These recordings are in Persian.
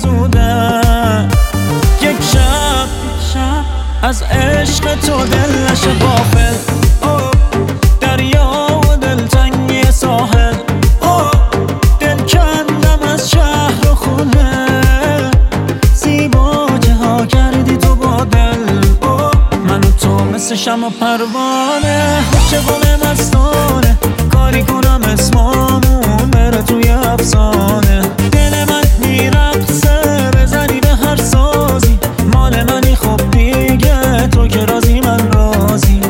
افزودن. یک شب از عشق تو دل نشه غافل، دریا و دلتنگی ساحل، دل کندم از شهر و خونه، زیبا ها کردی تو با دل. من و تو مثل شمع و پروانه، چگونه مستانه کاری کنم اسمامون بره توی افسانه. دل من میرقصه بزنی به هر سازی، مال منی خب دیگه تو که رازی من رازی.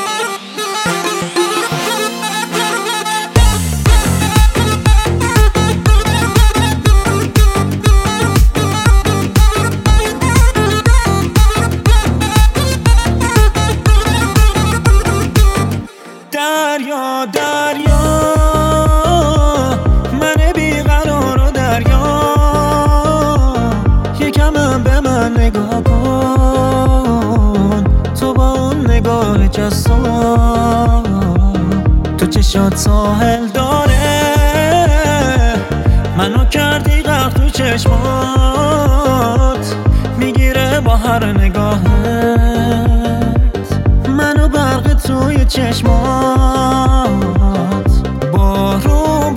دریا دریا من بیقرار و دریا، یکم به من نگاه کن، تو با اون نگاه جسور، تو چشات ساحل داره، منو کردی غرق تو چشمات، میگیره با هر نگاهت منو برق توی چشمات. بارون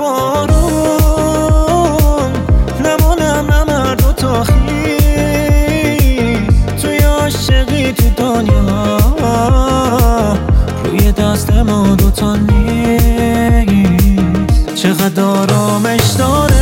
بارون نمونم نمرد و تا خیز، توی عاشقی تو دنیا روی دست ما دوتا نیست. چقدر آرامش داره